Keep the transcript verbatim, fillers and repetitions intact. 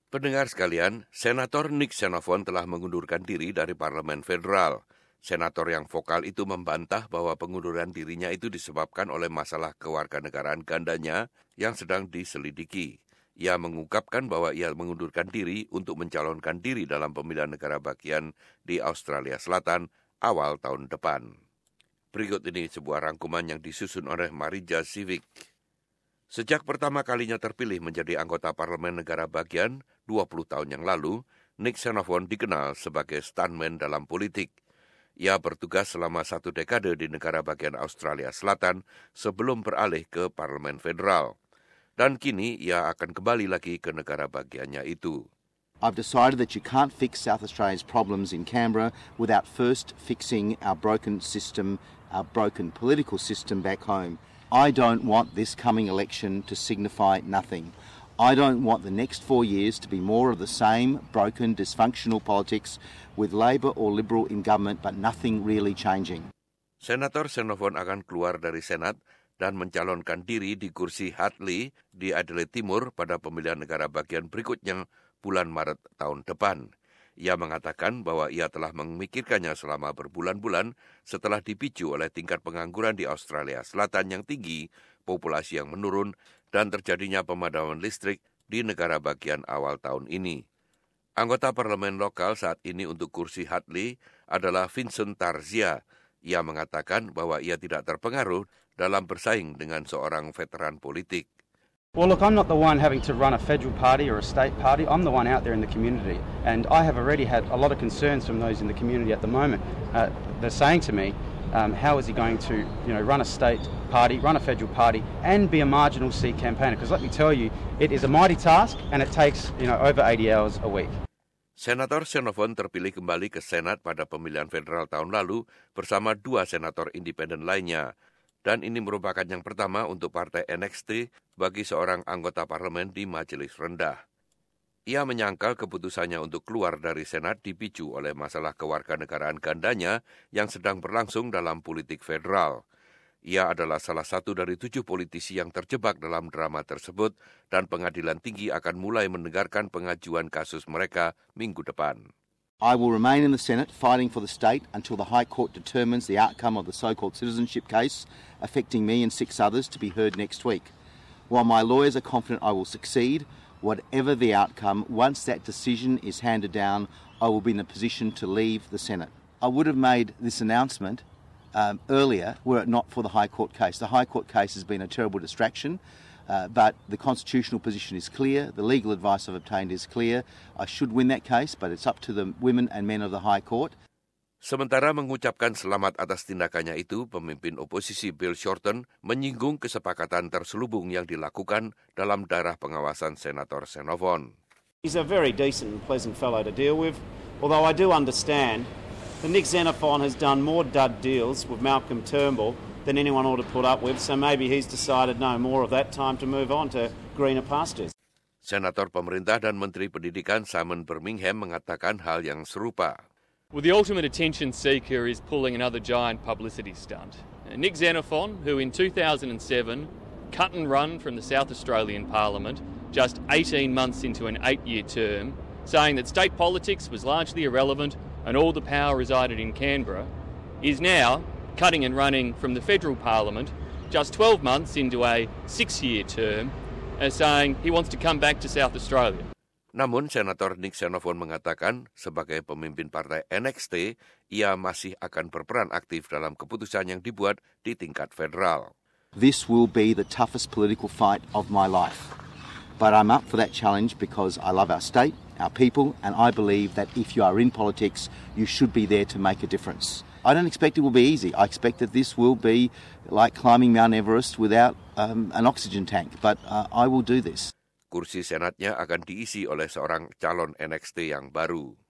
Pendengar sekalian, Senator Nick Xenophon telah mengundurkan diri dari Parlemen Federal. Senator yang vokal itu membantah bahwa pengunduran dirinya itu disebabkan oleh masalah kewarganegaraan gandanya yang sedang diselidiki. Ia mengungkapkan bahwa ia mengundurkan diri untuk mencalonkan diri dalam pemilihan negara bagian di Australia Selatan awal tahun depan. Berikut ini sebuah rangkuman yang disusun oleh Marija Civic. Sejak pertama kalinya terpilih menjadi anggota parlemen negara bagian dua puluh tahun yang lalu, Nick Xenophon dikenal sebagai stuntman dalam politik. Ia bertugas selama satu dekade di negara bagian Australia Selatan sebelum beralih ke parlemen federal. Dan kini ia akan kembali lagi ke negara bagiannya itu. I've decided that you can't fix South Australia's problems in Canberra without first fixing our broken system, our broken political system back home. I don't want this coming election to signify nothing. I don't want the next four years to be more of the same broken, dysfunctional politics with Labor or Liberal in government but nothing really changing. Senator Xenophon akan keluar dari Senat dan mencalonkan diri di kursi Hartley di Adelaide Timur pada pemilihan negara bagian berikutnya bulan Maret tahun depan. Ia mengatakan bahwa ia telah memikirkannya selama berbulan-bulan setelah dipicu oleh tingkat pengangguran di Australia Selatan yang tinggi, populasi yang menurun, dan terjadinya pemadaman listrik di negara bagian awal tahun ini. Anggota parlemen lokal saat ini untuk kursi Hartley adalah Vincent Tarzia. Ia mengatakan bahwa ia tidak terpengaruh dalam bersaing dengan seorang veteran politik. Well, look, I'm not the one having to run a federal party or a state party. I'm the one out there in the community. And I have already had a lot of concerns from those in the community at the moment. Uh, they're saying to me, um, how is he going to, you know, run a state party, run a federal party, and be a marginal seat campaigner? Because let me tell you, it is a mighty task, and it takes, you know, over eighty hours a week. Senator Xenophon terpilih kembali ke Senat pada pemilihan federal tahun lalu bersama dua senator independen lainnya. Dan ini merupakan yang pertama untuk partai N X T bagi seorang anggota parlemen di majelis rendah. Ia menyangkal keputusannya untuk keluar dari Senat dipicu oleh masalah kewarganegaraan gandanya yang sedang berlangsung dalam politik federal. Ia adalah salah satu dari tujuh politisi yang terjebak dalam drama tersebut dan pengadilan tinggi akan mulai mendengarkan pengajuan kasus mereka minggu depan. I will remain in the Senate fighting for the state until the High Court determines the outcome of the so-called citizenship case affecting me and six others to be heard next week. While my lawyers are confident I will succeed, whatever the outcome, once that decision is handed down, I will be in a position to leave the Senate. I would have made this announcement um, earlier were it not for the High Court case. The High Court case has been a terrible distraction. Uh, but the constitutional position is clear, the legal advice I've obtained is clear. I should win that case, but it's up to the women and men of the High Court. Sementara mengucapkan selamat atas tindakannya itu, pemimpin oposisi Bill Shorten menyinggung kesepakatan terselubung yang dilakukan dalam daerah pengawasan Senator Xenophon. He's a very decent and pleasant fellow to deal with, although I do understand that Nick Xenophon has done more dud deals with Malcolm Turnbull than anyone ought to put up with, so maybe he's decided no more of that, time to move on to greener pastures. Senator pemerintah dan Menteri Pendidikan Simon Birmingham mengatakan hal yang serupa. Well, the ultimate attention seeker is pulling another giant publicity stunt. Nick Xenophon, who in two thousand seven cut and run from the South Australian Parliament just eighteen months into an eight-year term, saying that state politics was largely irrelevant and all the power resided in Canberra, is now cutting and running from the federal parliament just twelve months into a six-year term and saying he wants to come back to South Australia. Namun, Senator Nick Xenophon mengatakan sebagai pemimpin partai N X T, ia masih akan berperan aktif dalam keputusan yang dibuat di tingkat federal. This will be the toughest political fight of my life. But I'm up for that challenge because I love our state, our people, and I believe that if you are in politics, you should be there to make a difference. I don't expect it will be easy. I expect that this will be like climbing Mount Everest without um, an oxygen tank, but uh, I will do this. Kursi Senatnya akan diisi oleh seorang calon N X T yang baru.